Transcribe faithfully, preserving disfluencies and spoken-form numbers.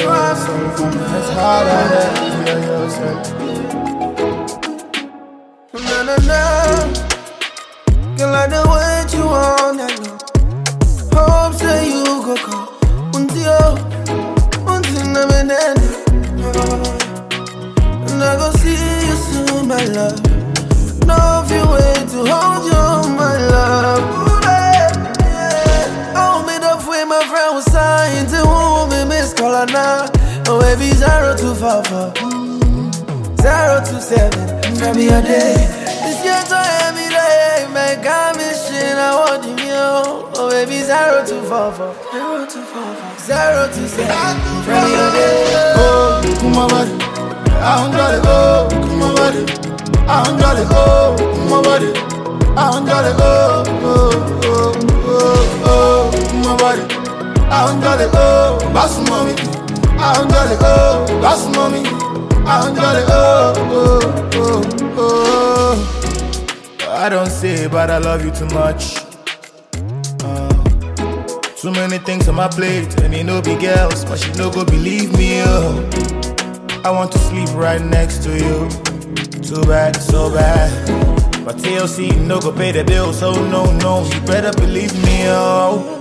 yourself, it's harder than fear yourself. Na na na, girl, I don't wait you on that long. Hope say you go come, until, until I'm in end. And I go see you soon, my love. No few way to hold you, my love. Ooh, yeah. Oh, me the way my friend was signed to whom me miss color now. Oh, baby, zero to four four, zero to seven. From your day, this year to every day. Make a mission, I want you. Oh, baby, zero to four four, zero to four four, zero to seven. From your day. Oh, come on, buddy. I'm gonna go. Come on, buddy. I'm gonna go, my body. I'm gonna go, oh, oh, oh, oh, my body. I'm gonna go, boss mommy. I'm gonna go, boss mommy. I'm gonna go, oh, oh, oh. I don't say, but I love you too much. Uh, too many things on my plate, and you know big girls, but she no go believe me. Oh. I want to sleep right next to you. Too bad, so bad. But T L C no go pay the bill, so no, no, you better believe me, oh.